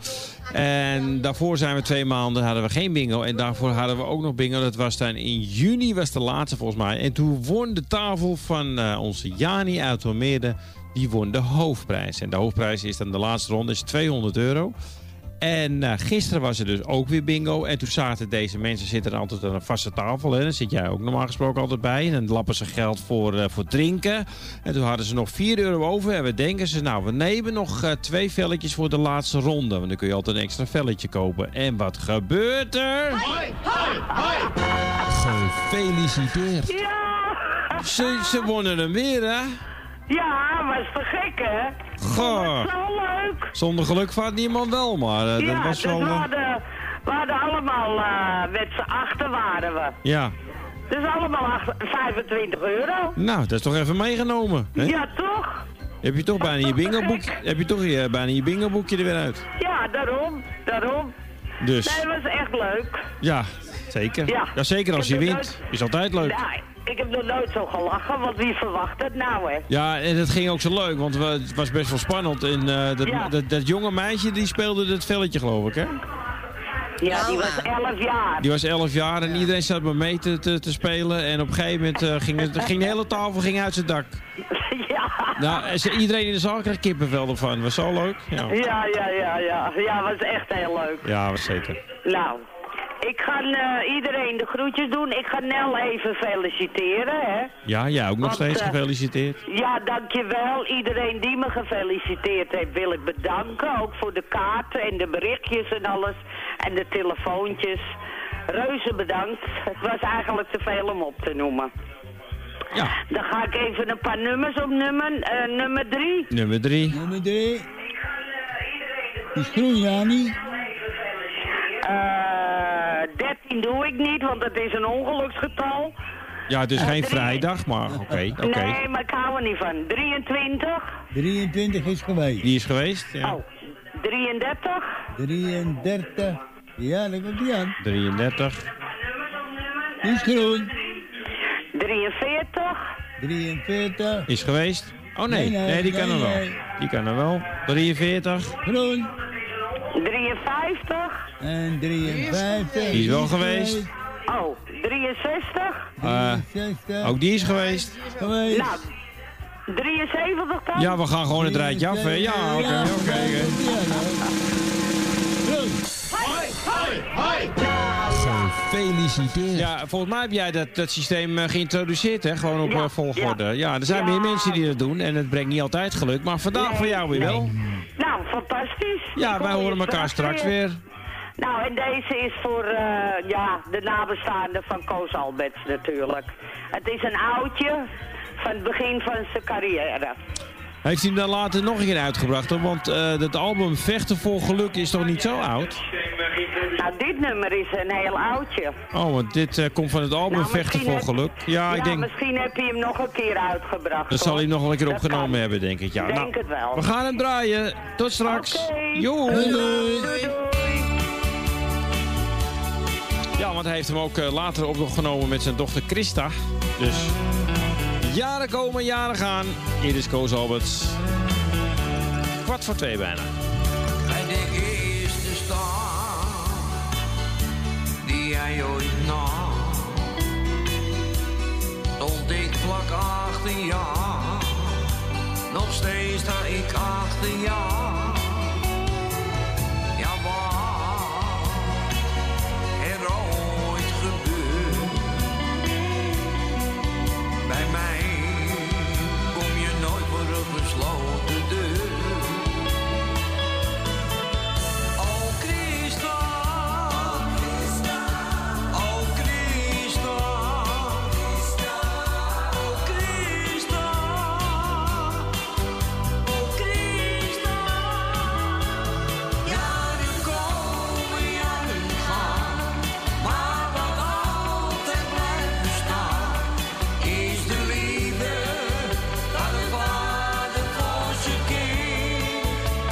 En daarvoor zijn we 2 maanden, hadden we geen bingo. En daarvoor hadden we ook nog bingo. Dat was dan in juni, was de laatste volgens mij. En toen won de tafel van onze Jani uit Almere, die won de hoofdprijs. En de hoofdprijs is dan de laatste ronde, is €200. En gisteren was er dus ook weer bingo. En toen zaten deze mensen zitten altijd aan een vaste tafel. Hè. Daar zit jij ook normaal gesproken altijd bij. En dan lappen ze geld voor drinken. En toen hadden ze nog €4 over. En we denken ze, nou, we nemen nog 2 velletjes voor de laatste ronde. Want dan kun je altijd een extra velletje kopen. En wat gebeurt er? Hoi, hoi, hoi. Gefeliciteerd. Ja! Ze wonnen hem weer, hè? Ja, was te gek, hè? Goh. Dat was zo leuk. Zonder geluk vaart niemand wel, maar Ja, dat was dus wel... we hadden allemaal, met z'n achten waren we. Ja. Dus allemaal €25. Nou, dat is toch even meegenomen, hè? Ja, toch? Heb je toch bijna je bingo-boekje, bijna je bingo-boekje er weer uit? Ja, daarom. Dus. Nee, het was echt leuk. Ja, zeker. Ja. Zeker als je wint. Is altijd leuk. Ja, ik heb nog nooit zo gelachen, want wie verwacht het nou, hè? Ja, en het ging ook zo leuk, want het was best wel spannend. En dat jonge meisje, die speelde het velletje, geloof ik, hè? Ja, die was 11 jaar. Die was 11 jaar en iedereen zat maar mee te spelen. En op een gegeven moment ging de hele tafel uit zijn dak. Ja. Nou, iedereen in de zaal kreeg kippenvel ervan. Was zo leuk. Ja, Ja, was echt heel leuk. Ja, was zeker. Nou, ik ga iedereen de groetjes doen. Ik ga Nel even feliciteren, hè. Ja, jij ook nog steeds gefeliciteerd. Ja, dankjewel. Iedereen die me gefeliciteerd heeft, wil ik bedanken. Ook voor de kaarten en de berichtjes en alles. En de telefoontjes. Reuze bedankt. Het was eigenlijk te veel om op te noemen. Ja. Dan ga ik even een paar nummers opnoemen. Nummer 3. Nummer 3. Nummer 3. Is groen, Jani. 13 doe ik niet, want dat is een ongeluksgetal. Ja, het is geen vrijdag, maar oké. Nee, maar ik hou er niet van. 23. 23 is geweest. Die is geweest, ja. Oh, 33. 33. Ja, dat komt die aan. 33. Die is groen. 43. 43. Is geweest. Oh nee, die kan er wel. Die kan er wel. 43. Groen. 53. En 53. Die is wel geweest. Oh, 63. Ook die is geweest. Nou, 73 dan? Ja, we gaan gewoon het rijtje af, hè? Ja, oké. Gefeliciteerd. Ja, volgens mij heb jij dat systeem geïntroduceerd, hè? Gewoon op volgorde. Ja, er zijn meer mensen die dat doen en het brengt niet altijd geluk. Maar vandaag voor jou weer wel. Nou, fantastisch. Ja, wij horen elkaar straks weer. Nou, en deze is voor de nabestaanden van Koos Alberts natuurlijk. Het is een oudje van het begin van zijn carrière. Heeft hij hem dan later nog een keer uitgebracht? Hoor? Want dat album Vechten voor Geluk is toch niet zo oud? Nou, dit nummer is een heel oudje. Oh, want dit komt van het album Vechten voor Geluk. Ja, ik denk... misschien heb je hem nog een keer uitgebracht. Dan zal hij nog wel een keer opgenomen hebben, denk ik. Ja, denk het wel. We gaan hem draaien. Tot straks. Jo. Doei. Ja, want hij heeft hem ook later opgenomen met zijn dochter Christa. Dus jaren komen, jaren gaan. Hier is Koos Alberts. 1:45 bijna. Bij de eerste stap die jij ooit nam, stond ik vlak achter jou. Nog steeds sta ik achter jou. Ja, wat er ooit gebeurt, bij mij kom je nooit voor een gesloten deur. Oh Christa, oh Christa, oh Christa, oh Christa. Jaren komen, jaren gaan, maar wat altijd blijft bestaan is de liefde dat een vader voor zijn kind.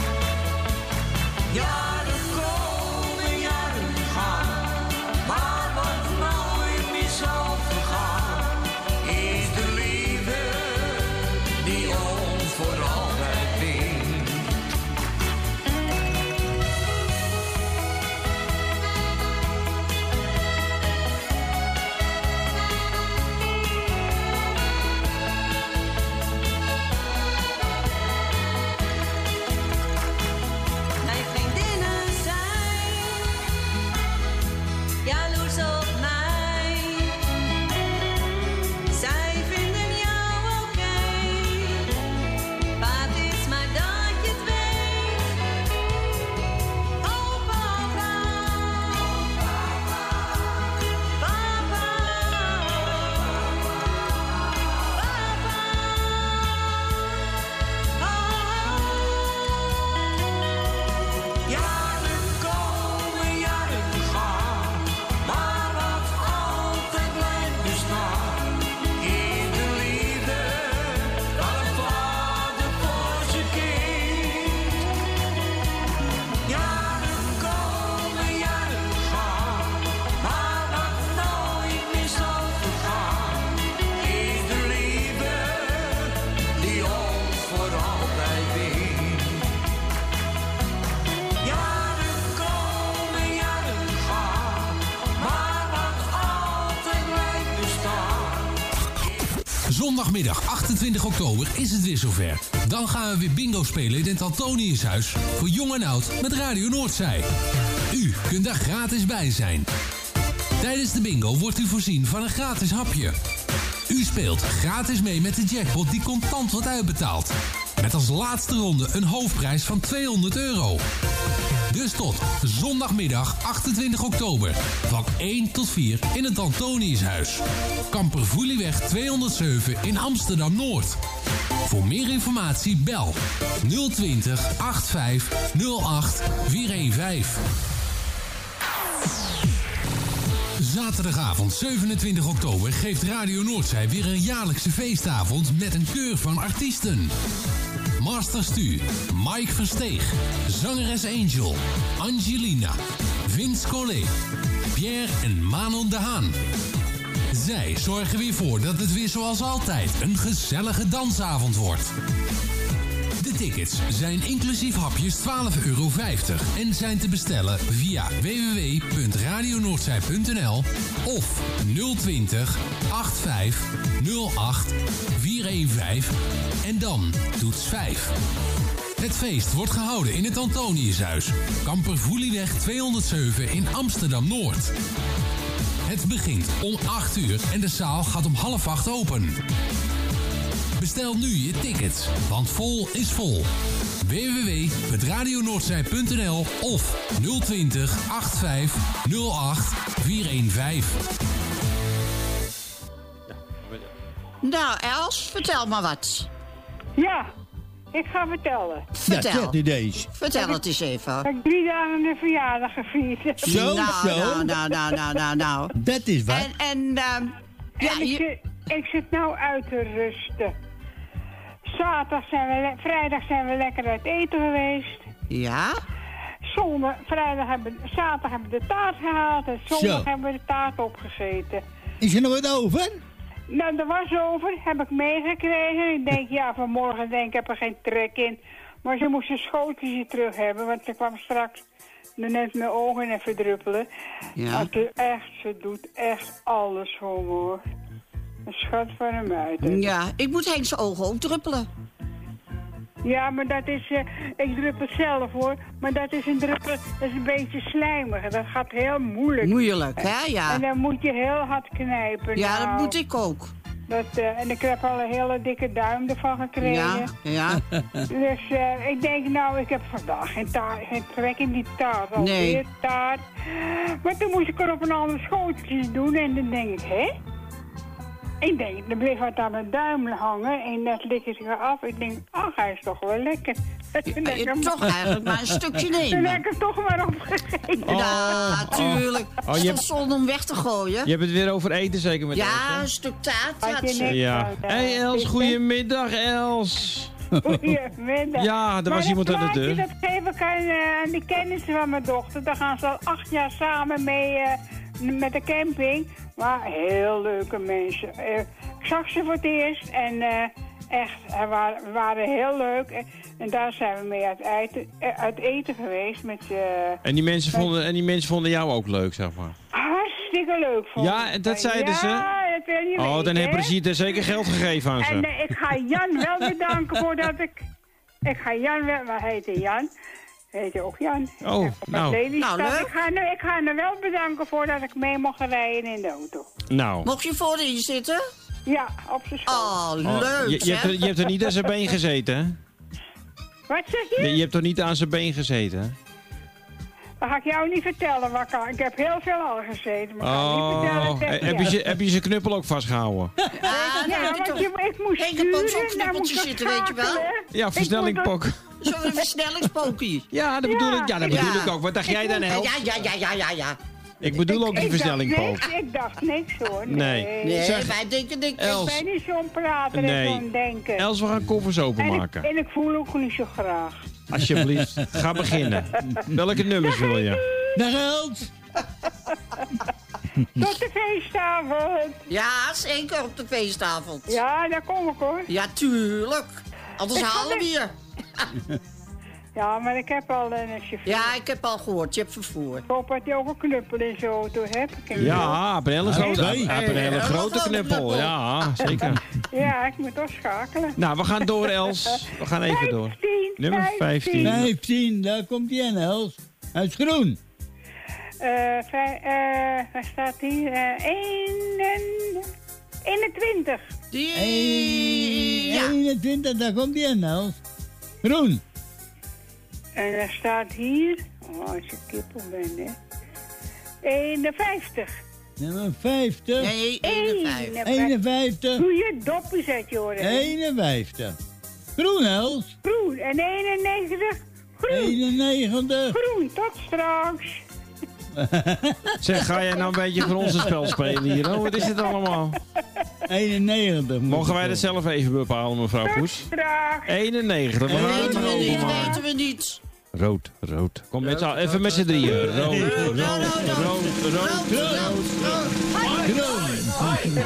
Jaren komen, jaren gaan, maar wat nooit meer zal vergaan is de liefde die ons voor altijd bindt. Mijn vriendinnen zijn jaloers op mij. Zij vinden jou oké, maar het is maar dat je het weet. Oh papa, papa, Jaren komen, jaren gaan, maar wat altijd blijft bestaan is de liefde van een vader voor zijn kind. Jaren komen, jaren gaan, maar wat nooit meer zal vergaan is de liefde die ons voor altijd bindt. Jaren komen, jaren gaan, maar wat altijd blijft bestaan. Zondagmiddag 28 oktober is het weer zover. Dan gaan we weer bingo spelen in het Antoniushuis voor jong en oud met Radio Noordzij. U kunt daar gratis bij zijn. Tijdens de bingo wordt u voorzien van een gratis hapje. U speelt gratis mee met de jackpot die contant wordt uitbetaald. Met als laatste ronde een hoofdprijs van €200. Dus tot zondagmiddag 28 oktober van 1 tot 4 in het Antoniushuis. Kampervoelieweg 207 in Amsterdam-Noord. Voor meer informatie bel 020 85 08 415. Zaterdagavond 27 oktober geeft Radio Noordzij weer een jaarlijkse feestavond met een keur van artiesten. Master Stu, Mike Versteeg, zangeres Angel, Angelina, Vince Collet, Pierre en Manon de Haan. Zij zorgen weer voor dat het weer zoals altijd een gezellige dansavond wordt. De tickets zijn inclusief hapjes €12,50 en zijn te bestellen via www.radionoordzij.nl of 020 85 08 415 en dan toets 5. Het feest wordt gehouden in het Antoniushuis, Kampervoelieweg 207 in Amsterdam-Noord. Het begint om 8 uur en de zaal gaat om 7:30 open. Bestel nu je tickets, want vol is vol. www.radionoordzij.nl of 020 85 08 415. Nou, Els, vertel maar wat. Ja, ik ga vertellen. Vertel. Ja, zegt u deze. Vertel het eens even. Dat ik 3 dagen een verjaardag gevierd heb. Zo. Nou. Dat is wat. Ik zit nou uit te rusten. Vrijdag zijn we lekker uit eten geweest. Ja? Zaterdag hebben we de taart gehaald en zondag hebben we de taart opgegeten. Is er nog wat over? Nou, er was over, heb ik meegekregen. Ik denk, vanmorgen heb ik er geen trek in. Maar ze moesten schoteltje terug hebben, want ze kwam straks net mijn ogen even druppelen. Ja. Ze doet echt alles voor me, hoor. Een schat van een meid. Ja, ik moet Henk zijn ogen ook druppelen. Ja, maar dat is... ik druppel zelf, hoor. Maar dat is een druppel... Dat is een beetje slijmig. Dat gaat heel moeilijk. Moeilijk, hè? Ja. En dan moet je heel hard knijpen. Ja, nou. dat moet ik ook. En ik heb al een hele dikke duim ervan gekregen. Ja. Dus ik denk, ik heb vandaag geen trek in die taart. Alweer taart. Maar toen moest ik er op een ander schoteltje doen. En dan denk ik, hè? Ik denk, er bleef wat aan mijn duim hangen en dat lik ik eraf. Ik denk, hij is toch wel lekker. Je toch eigenlijk maar een stukje nemen. Toen heb ik het toch maar opgegeten. Ja, natuurlijk. Zonder hem weg te gooien. Je hebt het weer over eten zeker met Els, hè? Een stuk taart. Ja. Hey Els, goedemiddag Els. Goedemiddag. Ja, er was iemand aan de deur. Dat geef ik aan de kennissen van mijn dochter. Daar gaan ze al 8 jaar samen mee met de camping. Maar heel leuke mensen. Ik zag ze voor het eerst en echt, we waren heel leuk. En daar zijn we mee uit eten geweest met En die mensen vonden jou ook leuk, zeg maar. Hartstikke leuk vonden. Ja, dat zeiden ze. Ja, dat wil je weten. Dan hebben ze je zeker geld gegeven aan ze. En ik ga Jan wel bedanken voordat ik... Wat heet Jan? Heet je ook Jan? Oh, nou leuk. Ik ga hem wel bedanken voordat ik mee mocht rijden in de auto. Nou. Mocht je voorin zitten? Ja, op zijn schoot. Oh, leuk. Je hebt er niet aan zijn been gezeten, hè? Wat zeg je? Je hebt er niet aan zijn been gezeten, hè? Dat ga ik jou niet vertellen, Wakka. Ik heb heel veel al gezeten, maar ik ga niet vertellen. Heb je zijn knuppel ook vastgehouden? Ja, want ik moest sturen. Ik heb ook zo'n knuppeltje zitten, weet je wel? Ja, versnellingpok. Zo'n versnellingspokie. Ja, dat bedoel ik. Ja, dat bedoel ik ook. Wat dacht jij dan, Hel? Ja. Ik bedoel ook die versnellingpook. Ik dacht niks, hoor. Nee, wij denken niks. Ik ben niet zo'n prater en zo'n denken. Els, we gaan koffers openmaken. En ik voel ook niet zo graag. Alsjeblieft, ga beginnen. Welke nummers wil je? Dag Els! Tot de feestavond. Ja, zeker op de feestavond. Ja, daar kom ik, hoor. Ja, tuurlijk. Anders halen we hier. Ja, maar ik heb al een chauffeur. Ja, ik heb al gehoord. Je hebt vervoer. Ik hoop dat je ook een knuppel in zijn auto hebt. Ja, een hele grote knuppel. Ja, zeker. Ja, ik moet toch schakelen. Nou, we gaan door, Els. We gaan even door. Nummer 15. 15, daar komt hij in, Els. Hij is groen. Waar staat hier? 21. 21, daar komt hij in, Els. Groen. En er staat hier... als je kippel bent, hè. 51. Nummer 50. Nee, 51. 51. Doe je dopjes uit, joh. 51. Groen, Els. Groen. En 91. Groen. 91. Groen, tot straks. Zeg, ga jij nou een beetje voor onze spel spelen hier? Oh, wat is dit allemaal? 91. Mogen wij dat zelf even bepalen, mevrouw Poes? 91. Weten we niet. Rood. Kom met z'n even met z'n drieën. Rood.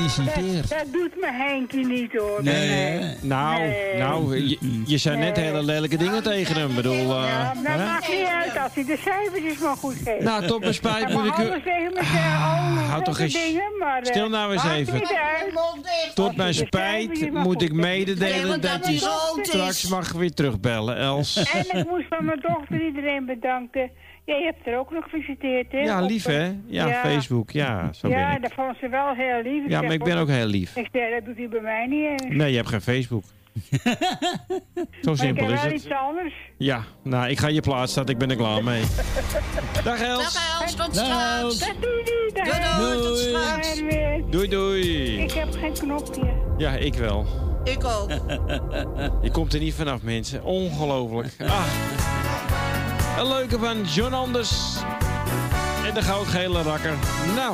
gefeliciteerd. Dat doet me Henkie niet hoor. Nee. Nou, je zei net hele lelijke dingen tegen hem. Bedoel, ja, dat maakt niet uit als hij de cijfertjes maar goed geeft. Nou, tot mijn spijt moet ik u... Houd toch eens... Stil nou eens even. Tot mijn spijt moet ik mededelen dat je straks mag weer terugbellen, Els. En ik moest van mijn dochter iedereen bedanken. Jij hebt er ook nog gefeliciteerd, hè? Ja, lief, hè? Ja, Facebook, ja, zo ben ik. Ja, dat vond ze wel heel lief. Ja, maar ik ben ook heel lief. Ik zei, dat doet hij bij mij niet eens. Nee, je hebt geen Facebook. Zo simpel is het. Ik heb wel iets anders. Ja, nou, ik ga je plaatsen, ik ben er klaar mee. Dag Els. Dag Els, tot straks. Dag doei. Doei, tot straks. Doei, doei. Ik heb geen knopje. Ja, ik wel. Ik ook. Je komt er niet vanaf, mensen. Ongelooflijk. Een leuke van John Anders. En de goudgele rakker. Nou.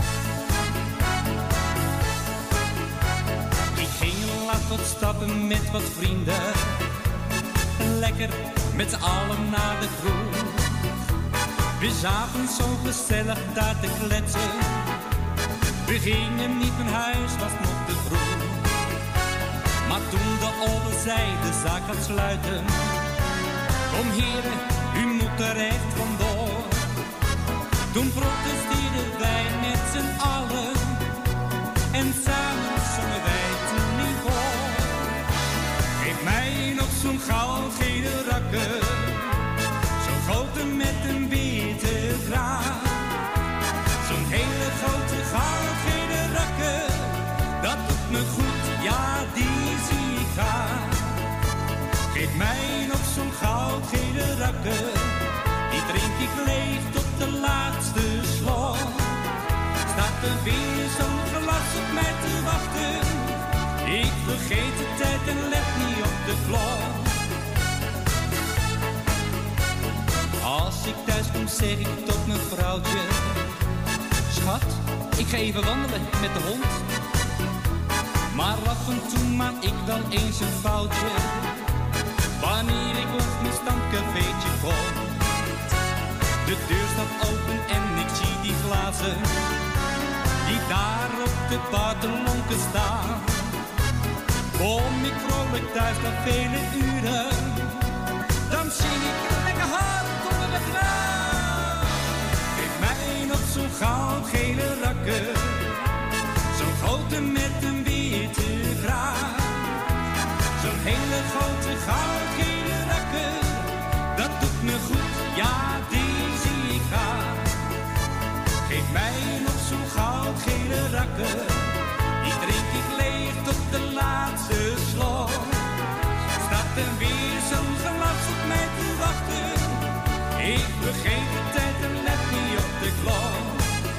Ik ging laat wat stappen met wat vrienden. Lekker met z'n allen naar de kroeg. We zaten zo gezellig daar te kletsen. We gingen niet naar huis, was nog te vroeg. Maar toen de oude zei de zaak gaat sluiten. Kom heren, u moet er echt vandoor. Toen protesteerden wij met z'n allen. En samen zongen wij toen niet voor. Geef mij nog zo'n goudgele rakker. Zo'n grote met een witte draad. Zo'n hele grote goudgele rakker. Dat doet me goed, ja die zie ik graag. Geef mij nog zo'n goudgele rakker. Die drink ik leeg tot de laatste slok. Staat er weer zo'n glas op mij te wachten. Ik vergeet de tijd en let niet op de klok. Als ik thuis kom zeg ik tot mijn vrouwtje. Schat, ik ga even wandelen met de hond. Maar af en toe maak ik wel eens een foutje. Wanneer ik op mijn stamcafeetje kom. De deur staat open en ik zie die glazen. Die daar op de buitenlonken staan. Kom ik vrolijk thuis na vele uren. Dan zing ik lekker hard onder de graan. Geef mij nog zo'n goudgele rakker. Zo'n grote met een witte graad. Zo'n hele grote goudgele rakker. Dat doet me goed, ja die zie ik graag. Geef mij nog zo'n goudgele rakker. Die drink ik leeg tot de laatste slok. Staat er weer zo'n glas op mij te wachten. Ik vergeet de tijd en let niet op de klok.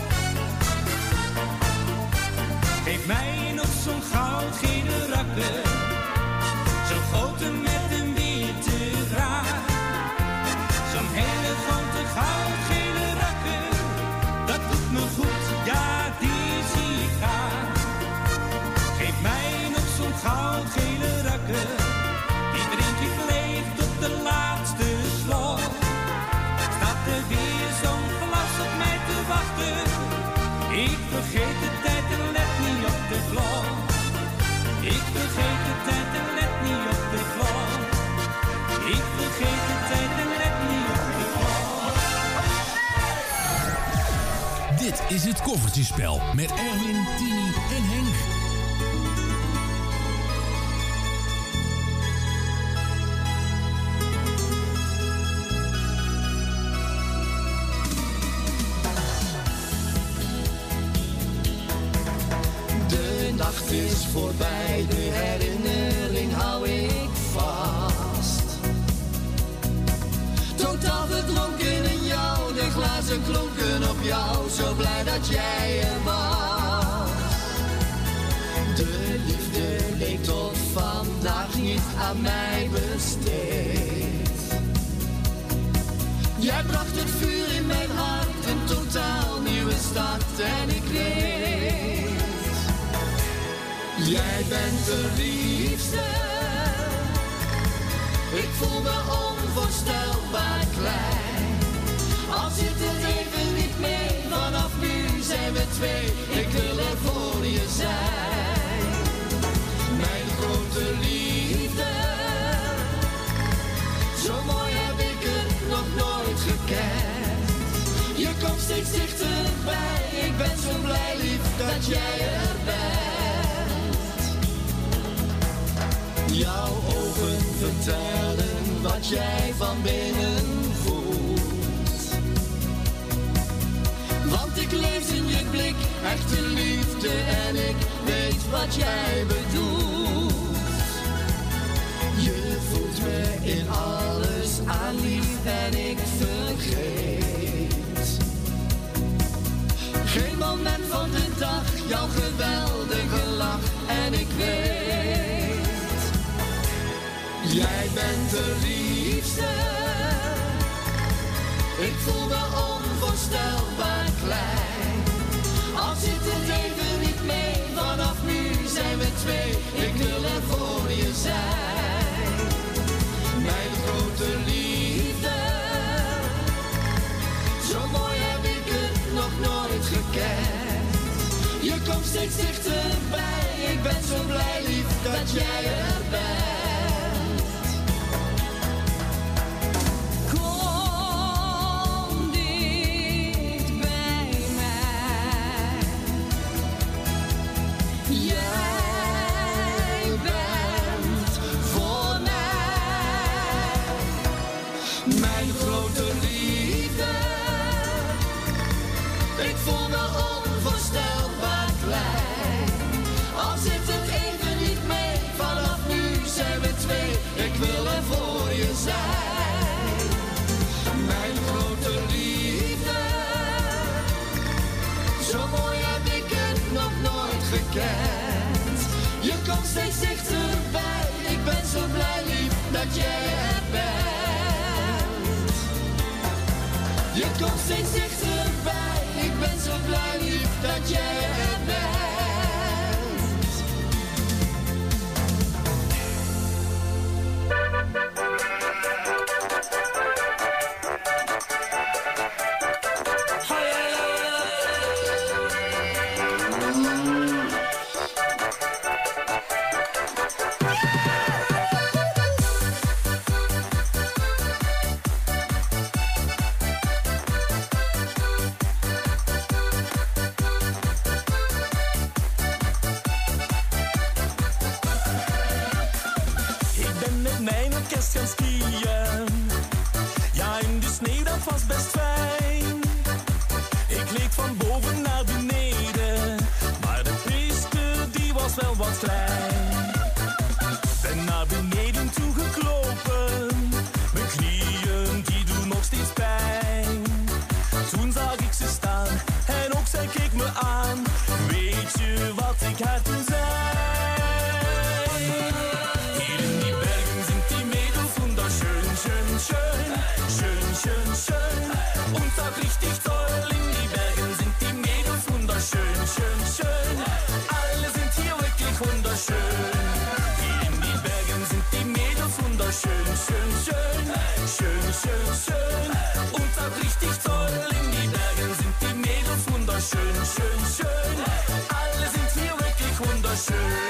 Geef mij nog zo'n goudgele rakker. Zo'n grote met een witte draad. Zo'n hele grote goudgele rakker. Dat doet me goed, ja die zie ik graag. Geef mij nog zo'n goudgele rakker. Die drink ik leeg tot de laatste slok. Staat er weer zo'n glas op mij te wachten. Ik vergeet de tijd en let niet op de klok. Ik vergeet de tijd en let niet op de klok. Ik vergeet de tijd en let niet op de klok. Dit is het Koffertjespel met Erwin, Tini en Henk. De nacht is voorbij, de herinnering hou ik vast. Totaal verdronken in jou, de glazen klonken op jou. Zo blij dat jij er was. De liefde leek tot vandaag niet aan mij besteed. Jij bracht het vuur in mijn hart, een totaal nieuwe start en ik weet. Jij bent de liefste. Ik voel me onvoorstelbaar klein. Al zit het even niet mee, vanaf nu zijn we twee. Ik wil er voor je zijn. dat jij er bent. Jouw ogen vertellen wat jij van binnen voelt. Want ik lees in je blik echte liefde en ik weet wat jij bedoelt. Je voelt me in alles aan lief en ik vergeet geen moment van de dag jouw geweldige lach en ik weet, jij bent de liefste. Ik voel me onvoorstelbaar klein, al zit het even niet mee, vanaf nu zijn we twee, ik wil er voor je zijn. Mijn grote liefde, zo mooi heb ik het nog nooit gekend. Je komt steeds dichterbij, ik ben zo blij lief dat jij er bent. Kom dicht bij mij. Jij bent voor mij mijn grote liefde. Ik voel me onvoorstelbaar klein, al zit het even niet mee, vanaf nu zijn we twee, ik wil er voor je zijn. Mijn grote liefde, zo mooi heb ik het nog nooit gekend. Je komt steeds dichterbij, ik ben zo blij lief dat jij er bent. Je komt steeds dichterbij, ik ben zo blij lief dat jij er bent. Gaan skiën. Ja, in de sneeuw, dat was best fijn. Ik leek van boven naar beneden, maar de piste die was wel wat klein. Ben naar beneden toe geklopen, mijn knieën die doen nog steeds pijn. Toen zag ik ze staan en ook zij keek me aan. Weet je wat ik haar toen zei? Schön, schön, und sag richtig toll, in die Bergen sind die Mädels wunderschön, schön, schön, alle sind hier wirklich wunderschön. Hier in die Bergen sind die Mädels wunderschön, schön, schön, schön, schön, schön, und sag richtig toll, in die Bergen sind die Mädels wunderschön, schön, schön, alle sind hier wirklich wunderschön.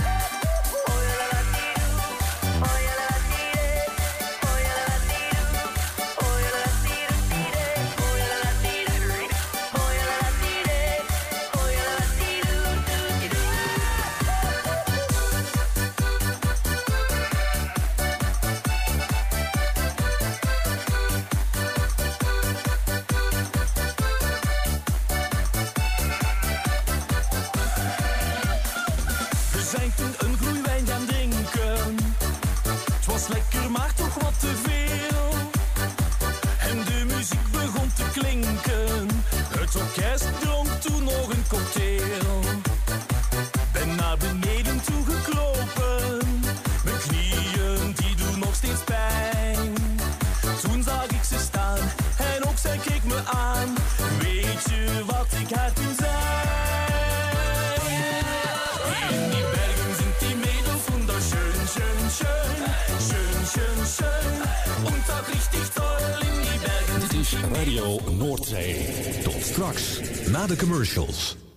Lekker, maar toch wat te veel. En de muziek begon te klinken. Het orkest dronk toen nog een cocktail. Ben naar beneden toe geklopen. Mijn knieën die doen nog steeds pijn. Toen zag ik ze staan en ook zij keek me aan. Weet je wat ik haar toen zei? In die bergen sind die Mädels wunderschön, schön, schön. Schön, schön, schön, und auch richtig toll in die Bergen. Dit is Radio Noordzee. Tot straks, na de commercials.